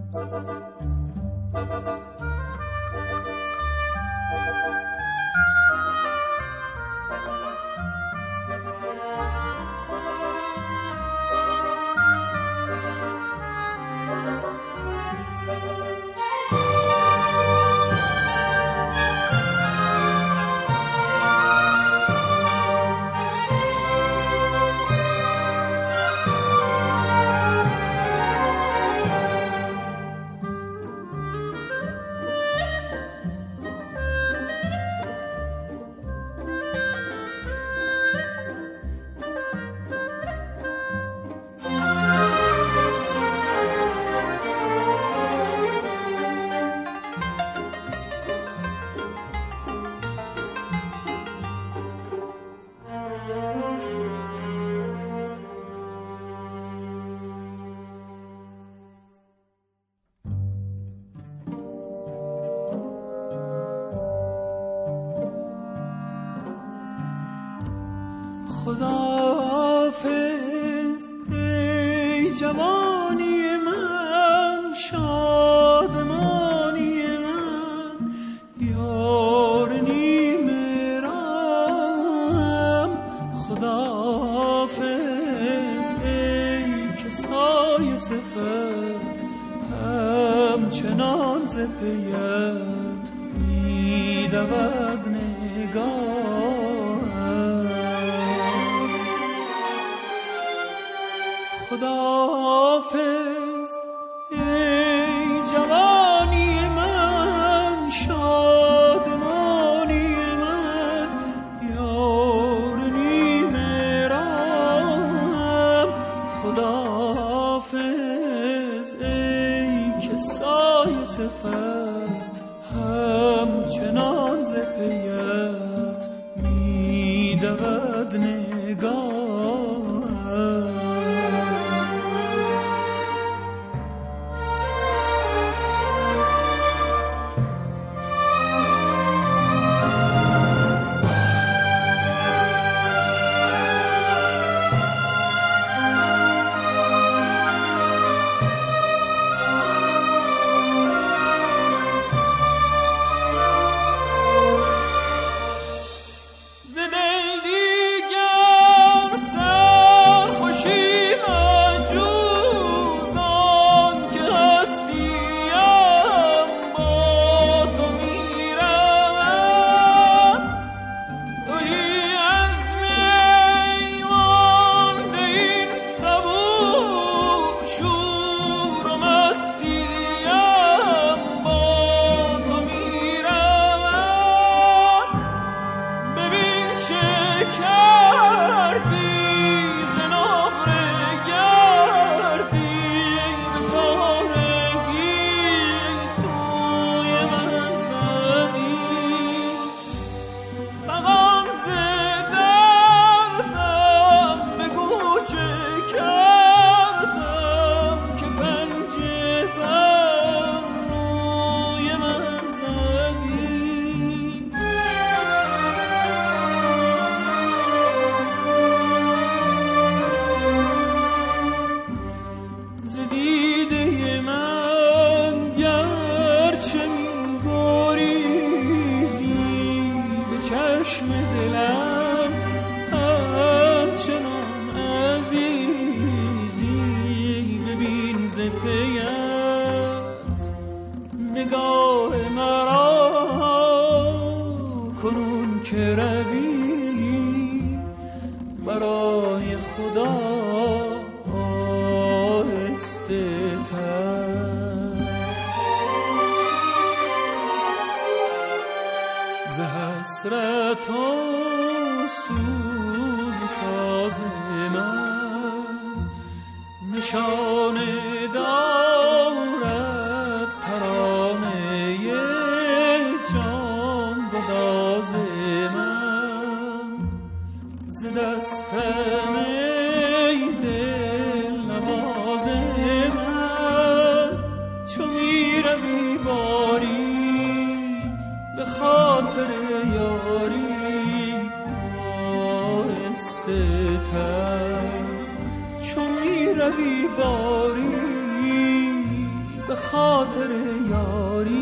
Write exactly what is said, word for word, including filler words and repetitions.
خداحافظ ای جوانی من، شادمانی من، یار نیمه راهم. خداحافظ ای کسای صفت، همچنان ز پیت می‌دود نگاهم. خداحافظ ای جوانی من، شادمانی من، یار نیمه راهم. خداحافظ ای کسای صفت، همچنان ز پیت می‌دود نگاهم. حسرت و سوز ساز من نشانه دارد ترانه جان گداز من. ز دستم ای دل نواز من چو میروی باری به خاطر یاری آهسته تر. چو میروی باری به خاطر یاری